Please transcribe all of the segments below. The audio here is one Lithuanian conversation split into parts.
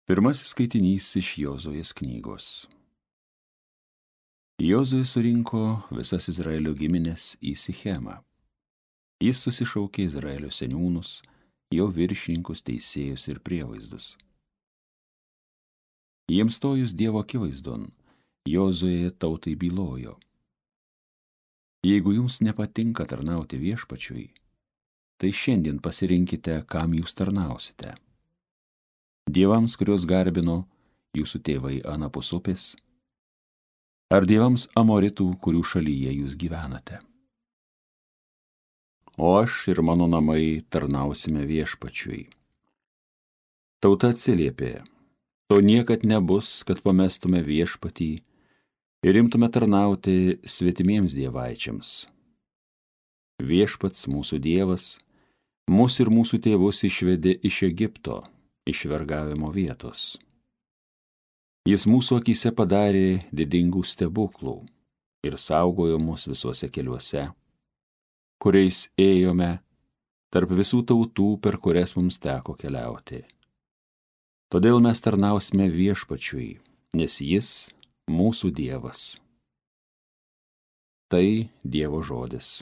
Pirmasis skaitinys iš Jozuės knygos. Jozuė surinko visas Izraelio giminės į Sichemą. Jis susišaukė Izraelio seniūnus, jo viršininkus, teisėjus ir prievaizdus. Jiems stojus Dievo akivaizdon, Jozuė tautai bylojo: Jeigu jums nepatinka tarnauti viešpačiui, tai šiandien pasirinkite, kam jūs tarnausite. Dievams, kuriuos garbino jūsų tėvai anapus upės, ar dievams Amoritų, kurių šalyje jūs gyvenate. O aš ir mano namai tarnausime viešpačiui. Tauta atsiliepė: to niekad nebus, kad pamestume viešpatį ir imtume tarnauti svetimiems dievaičiams. Viešpats mūsų Dievas mus ir mūsų tėvus išvedė iš Egipto, iš vergavimo vietos. Jis mūsų akyse padarė didingų stebuklų ir saugojo mus visuose keliuose, kuriais ėjome tarp visų tautų, per kurias mums teko keliauti. Todėl mes tarnausime viešpačiui, nes jis mūsų Dievas. Tai Dievo žodis.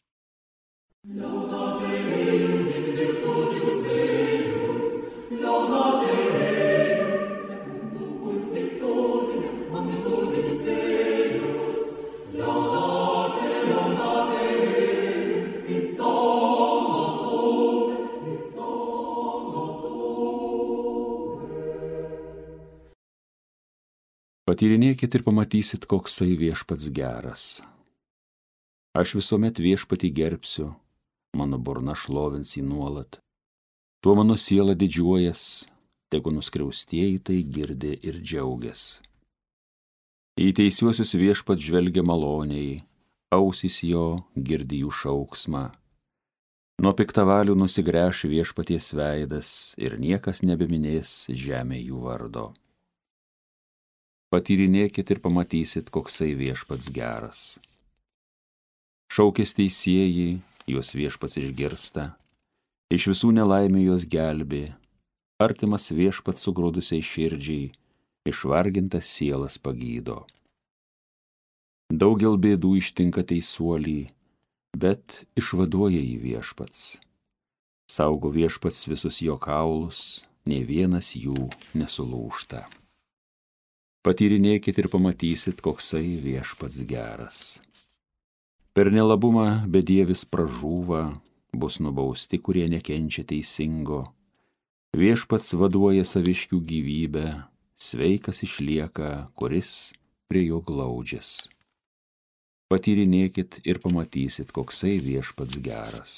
Patyrinėkit ir pamatysit, koksai viešpats geras. Aš visuomet viešpatį gerbsiu, mano burna šlovins jį nuolat. Tuo mano siela didžiuojas, tegu nuskriaustieji tai girdi ir džiaugias. Į teisiuosius viešpats žvelgia maloniai, ausys jo girdi jų šauksmą. Nuo piktavalių nusigręš viešpaties veidas ir niekas nebeminės žemė jų vardo. Patyrinėkit ir pamatysit, koksai viešpats geras. Šaukės teisieji, juos viešpats išgirsta, iš visų nelaimių juos gelbė, artimas viešpats sugrūdusiai širdžiai, išvargintas sielas pagydo. Daugel bėdų ištinka teisuolį, bet išvaduoja jį viešpats. Saugo viešpats visus jo kaulus, nė vienas jų nesulūžta. Patyrinėkit ir pamatysit, koksai viešpats geras. Per nelabumą bedievis pražūva, bus nubausti, kurie nekenčia teisingo. Viešpats vaduoja saviškių gyvybę, sveikas išlieka, kuris prie jo glaudžias. Patyrinėkit ir pamatysit, koksai viešpats geras.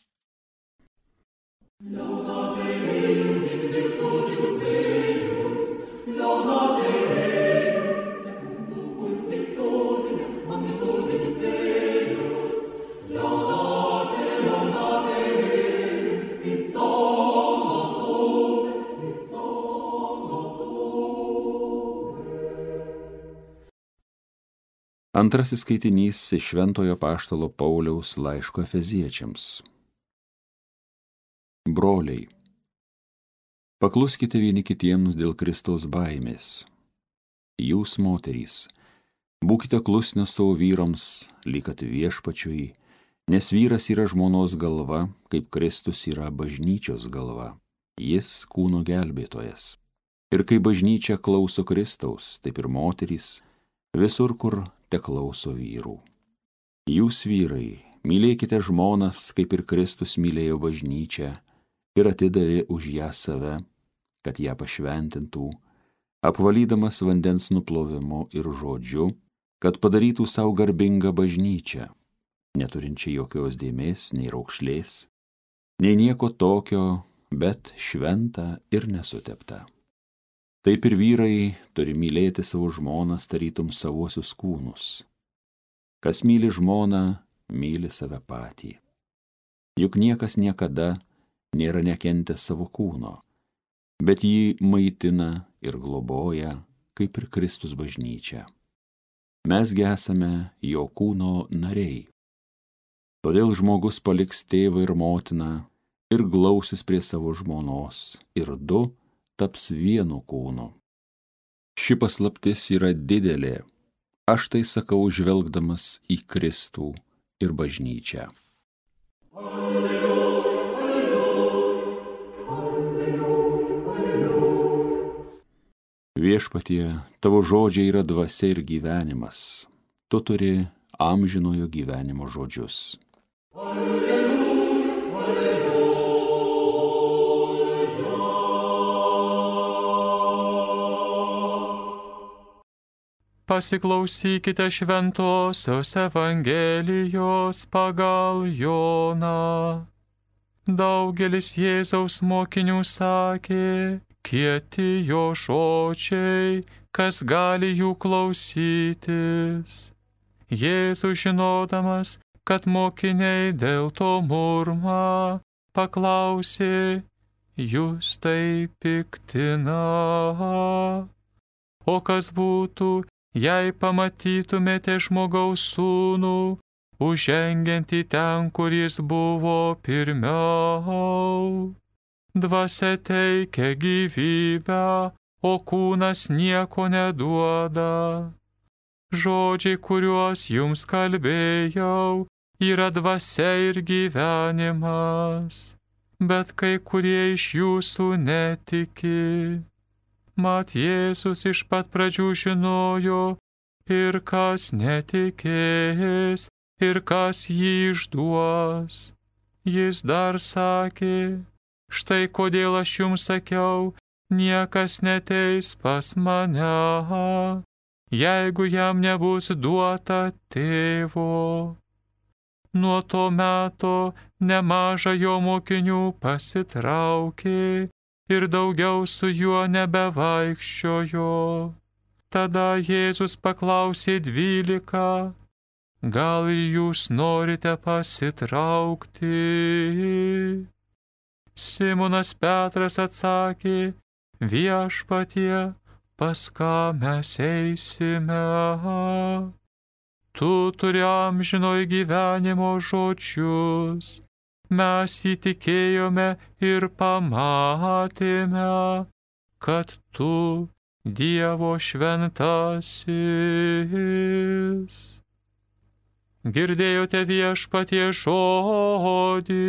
Antrasis skaitinys iš Šventojo apaštalo Pauliaus laiško Efeziečiams. Broliai, pakluskite vieni kitiems dėl Kristaus baimės. Jūs, moterys, būkite klusnios savo vyrams, lyg kad viešpačiui, nes vyras yra žmonos galva, kaip Kristus yra bažnyčios galva. Jis kūno gelbėtojas. Ir kai bažnyčia klauso Kristaus, taip ir moterys visur, kur teklauso vyrų. Jūs, vyrai, mylėkite žmonas, kaip ir Kristus mylėjo bažnyčią ir atidavė už ją save, kad ją pašventintų, apvalydamas vandens nuplovimu ir žodžiu, kad padarytų savo garbingą bažnyčią, neturinčią jokios dėmės nei raukšlės, nei nieko tokio, bet šventą ir nesuteptą. Taip ir vyrai turi mylėti savo žmonas tarytum savuosius kūnus. Kas myli žmoną, myli save patį. Juk niekas niekada nėra nekentęs savo kūno, bet jį maitina ir globoja, kaip ir Kristus bažnyčia. Mes esame jo kūno nariai. Todėl žmogus paliks tėvą ir motiną ir glausis prie savo žmonos, ir du taps vienu kūnu. Ši paslaptis yra didelė, aš tai sakau žvelgdamas į Kristų ir bažnyčią. Viešpatie, tavo žodžiai yra dvasia ir gyvenimas. Tu turi amžinojo gyvenimo žodžius. Pasiklausykite šventosios Evangelijos pagal Joną. Daugelis Jėzaus mokinių sakė, kieti jo žodžiai, kas gali jų klausytis. Jėzus žinodamas, kad mokiniai dėl to murma, paklausė, jūs tai piktina. O kas būtų, jei pamatytumėte žmogaus sūnų, užžengiantį ten, kur jis buvo pirmiau? Dvasia teikia gyvybę, o kūnas nieko neduoda. Žodžiai, kuriuos jums kalbėjau, yra dvasia ir gyvenimas, bet kai kurie iš jūsų netiki. Mat Jėzus iš pat pradžių žinojo, ir kas netikės, ir kas jį išduos. Jis dar sakė, štai kodėl aš jums sakiau, niekas neteis pas mane, jeigu jam nebus duota tėvo. Nuo to meto nemaža jo mokinių pasitraukė ir daugiau su juo nebevaikščiojo. Tada Jėzus paklausė 12, gal ir jūs norite pasitraukti? Simonas Petras atsakė, Viešpatie, pas ką mes eisime? Tu turi amžinojo gyvenimo žodžius. Mes įtikėjome ir pamatėme, kad tu Dievo šventasis. Girdėjote Viešpatie žodį.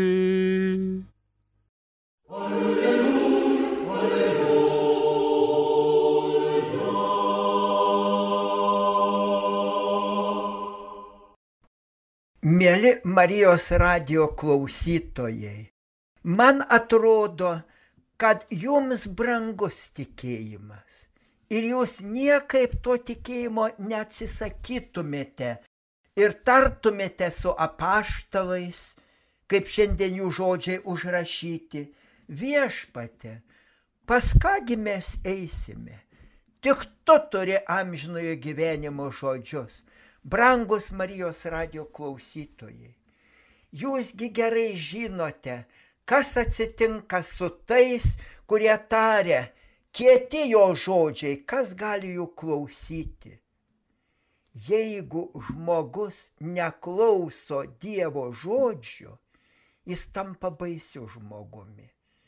Mieli Marijos radijo klausytojai, man atrodo, kad jums brangus tikėjimas ir jūs niekaip to tikėjimo neatsisakytumėte ir tartumėte su apaštalais, kaip šiandien jų žodžiai užrašyti, Viešpatie, pas kągi mes eisime, tik tu turi amžinojo gyvenimo žodžius. Brangus Marijos radijo klausytojai, jūsgi gerai žinote, kas atsitinka su tais, kurie taria, kieti jo žodžiai, kas gali jų klausyti. Jeigu žmogus neklauso Dievo žodžio, jis tampa baisiu žmogumi.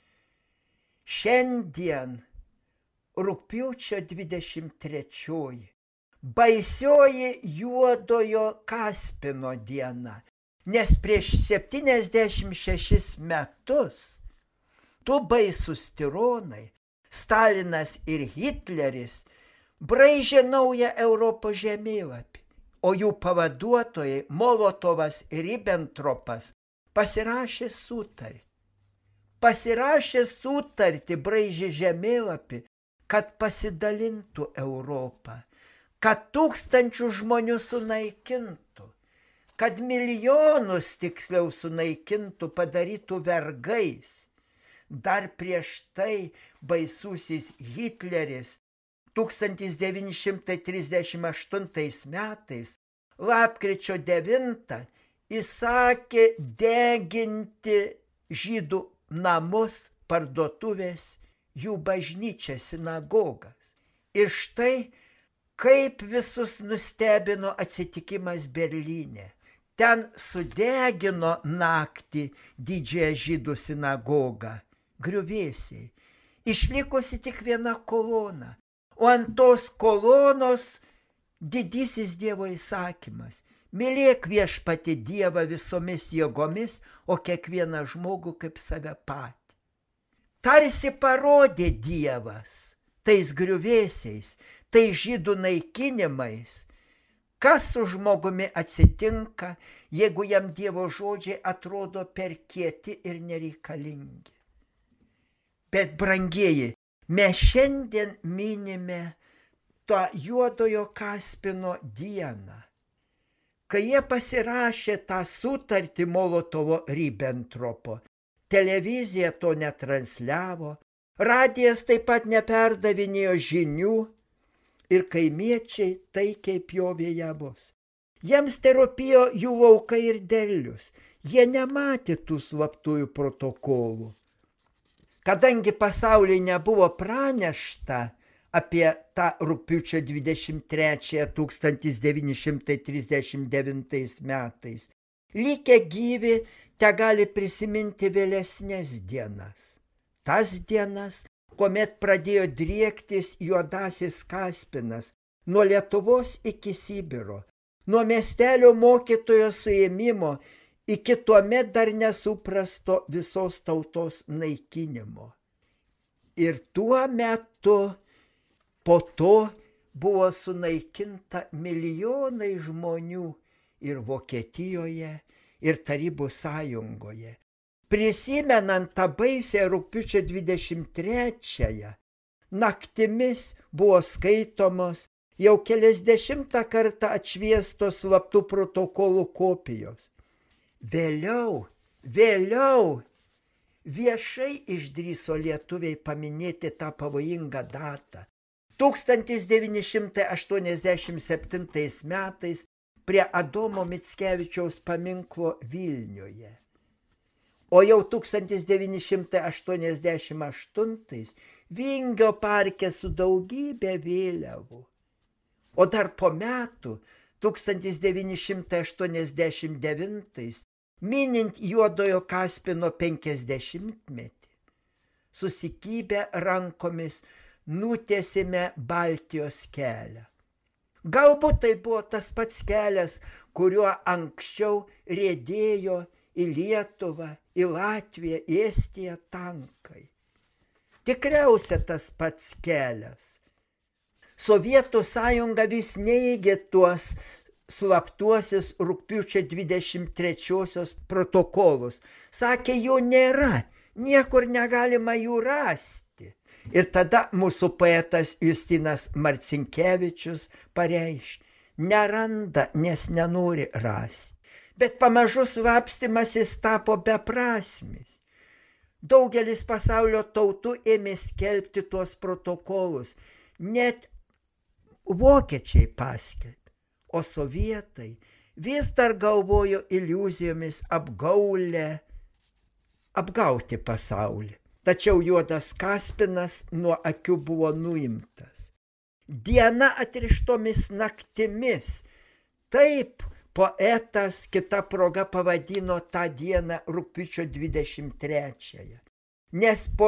Šiandien rugpjūčio 23. Baisioji juodojo Kaspino diena, nes prieš 76 metus du baisus tironai, Stalinas ir Hitleris, braižė naują Europos žemėlapį, o jų pavaduotojai Molotovas ir Ribbentropas pasirašė sutartį. Braižė žemėlapį, kad pasidalintų Europą, kad tūkstančių žmonių sunaikintų, kad milijonus tiksliau sunaikintų, padarytų vergais. Dar prieš tai baisusis Hitleris 1938 metais, lapkričio 9, įsakė deginti žydų namus, parduotuvės, jų bažnyčią, sinagogas. Ir štai kaip visus nustebino atsitikimas Berlyne. Ten sudegino naktį didžiąją žydų sinagogą, griuvėsiai. Išlikusi tik viena kolona, o ant tos kolonos didysis Dievo įsakymas. Mylėk viešpatį Dievą visomis jėgomis, o kiekvieną žmogų kaip save patį. Tarsi parodė Dievas tais griuvėsiais, tais žydų naikinimais, kas su žmogumi atsitinka, jeigu jam Dievo žodžiai atrodo per kieti ir nereikalingi. Bet, brangieji, mes šiandien minime tą juodojo Kaspino dieną, kai jie pasirašė tą sutartį Molotovo-Ribbentropo. Televizija to netransliavo, radijas taip pat neperdavinėjo žinių ir kaimiečiai taikiai pjovė javus. Jiems tai rūpėjo jų laukai ir derlius, jie nematė tų slaptųjų protokolų. Kadangi pasaulyje nebuvo pranešta apie tą rugpjūčio 23 1939 metais, likę gyvi tegali prisiminti vėlesnės dienas. Tas dienas, kuomet pradėjo driektis juodasis Kaspinas nuo Lietuvos iki Sibiro, nuo miestelio mokytojo suėmimo iki tuomet dar nesuprasto visos tautos naikinimo. Ir tuo metu po to buvo sunaikinta milijonai žmonių ir Vokietijoje, ir Tarybų sąjungoje. Prisimenant tą baisę rugpjūčio 23-ąją, naktimis buvo skaitomos jau keliasdešimtą kartą atšviestos slaptų protokolų kopijos. Vėliau viešai išdrįso lietuviai paminėti tą pavojingą datą. 1987 metais prie Adomo Mickevičiaus paminklo Vilniuje. O jau 1988 Vingio parke su daugybė vėliavų. O dar po metų, 1989, minint juodojo Kaspino 50-metį, susikibę rankomis nutiesėme Baltijos kelią. Galbūt tai buvo tas pats kelias, kuriuo anksčiau riedėjo į Lietuvą, į Latviją, į Estiją tankai. Tikriausia tas pats kelias. Sovietų sąjunga vis neigė tuos slaptuosius rugpjūčio 23-osios protokolus. Sakė, jų nėra, niekur negalima jų rasti. Ir tada mūsų poetas Justinas Marcinkevičius pareiškė, neranda, nes nenori rasti. Bet pamažu slapstymasis tapo beprasmis. Daugelis pasaulio tautų ėmė skelbti tuos protokolus. Net vokiečiai paskelbė, o sovietai vis dar galvojo iliuzijomis apgauti pasaulį. Tačiau juodas Kaspinas nuo akių buvo nuimtas. Diena atrištomis naktimis. Taip poetas kita proga pavadino tą dieną rugpjūčio 23-ąją. Nes po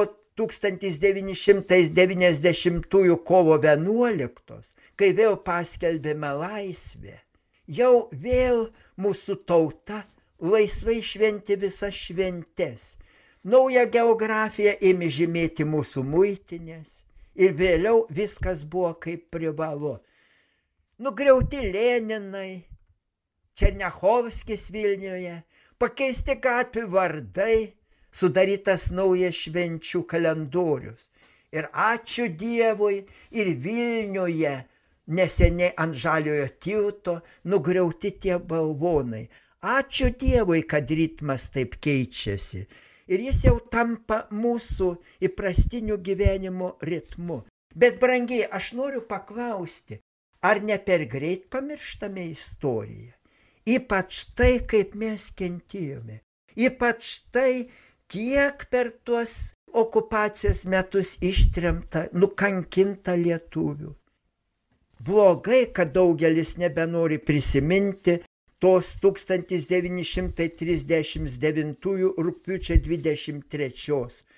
1990 kovo 11, kai vėl paskelbėme laisvę, jau vėl mūsų tauta laisvai šventė visas šventes. Naują geografiją ėmė žymėti mūsų muitinės ir vėliau viskas buvo kaip privalu. Nugriauti Leninai, Černiachovskis Vilniuje, pakeisti gatvių vardai, sudarytas naujas švenčių kalendorius. Ir ačiū Dievui, ir Vilniuje neseniai ant Žaliojo tilto nugriauti tie balvonai. Ačiū Dievui, kad ritmas taip keičiasi. Ir jis jau tampa mūsų įprastiniu gyvenimo ritmu. Bet, brangiai, aš noriu paklausti, ar ne per greit pamirštame istoriją? Ypač tai, kaip mes kentėjome. Ypač tai, kiek per tuos okupacijos metus ištremta, nukankinta lietuvių. Blogai, kad daugelis nebenori prisiminti tos 1939 rugpjūčio 23.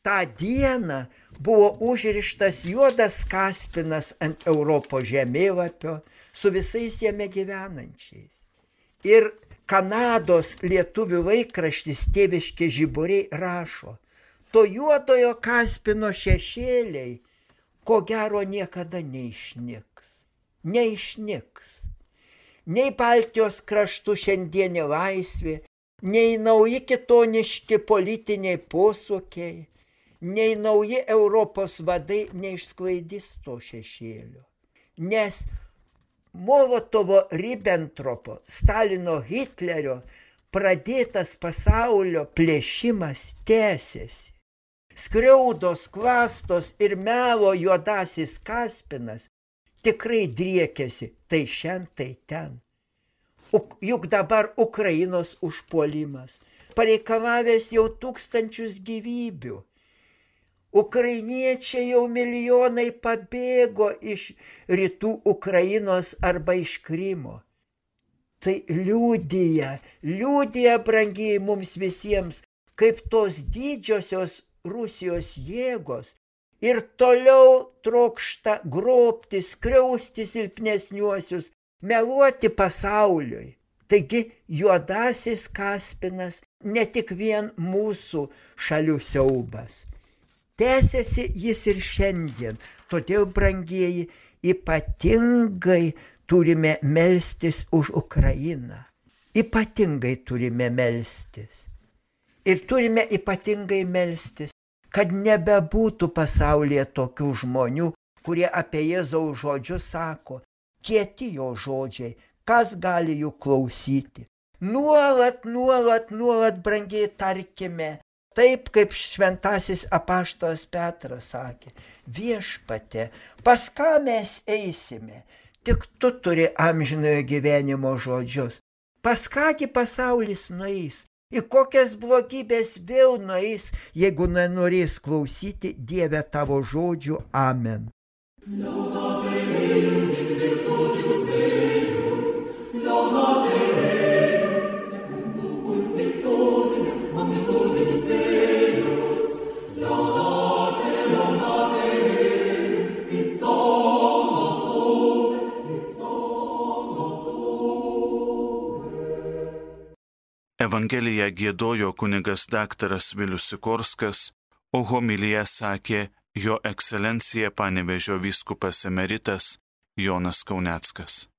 tą dieną buvo užrištas juodas kaspinas ant Europos žemėlapio su visais jame gyvenančiais. Ir Kanados lietuvių laikraštis Tėviški žiburiai rašo, to juodojo kaspino šešėliai, ko gero niekada neišnyks. Neišnyks. Nei Baltijos kraštų šiandienė laisvė, nei nauji kitoniški politiniai posūkiai, nei nauji Europos vadai neišsklaidys to šešėlio. Nes Molotovo Ribbentropo, Stalino Hitlerio pradėtas pasaulio plėšimas tęsiasi. Skriaudos, klastos ir melo juodasis kaspinas tikrai driekiasi tai šen, tai ten. Juk dabar Ukrainos užpuolimas pareikalavęs jau 1000 gyvybių. Ukrainiečiai jau milijonai pabėgo iš rytų Ukrainos arba iš Krymo. Tai liudija, brangiai mums visiems, kaip tos didžiosios Rusijos jėgos ir toliau trokšta grobti, skriausti silpnesniuosius, meluoti pasauliui. Taigi juodasis kaspinas ne tik vien mūsų šalių siaubas. Tęsiasi jis ir šiandien, todėl, brangieji, ypatingai turime melstis už Ukrainą. Ypatingai turime melstis. Ir turime ypatingai melstis, kad nebebūtų pasaulyje tokių žmonių, kurie apie Jėzaus žodžius sako, kieti jo žodžiai, kas gali jų klausyti. Nuolat, brangiai tarkime, taip kaip šventasis apaštalas Petras sakė, viešpatie, pas ką mes eisime, tik tu turi amžinojo gyvenimo žodžius. Pas kągi pasaulis nueis, į kokias blogybės vėl nueis, jeigu nenorės klausyti Dieve tavo žodžių. Amen. Evangeliją giedojo kunigas daktaras Vilius Sikorskas, o homiliją sakė jo ekscelencija Panevėžio vyskupas emeritas Jonas Kauneckas.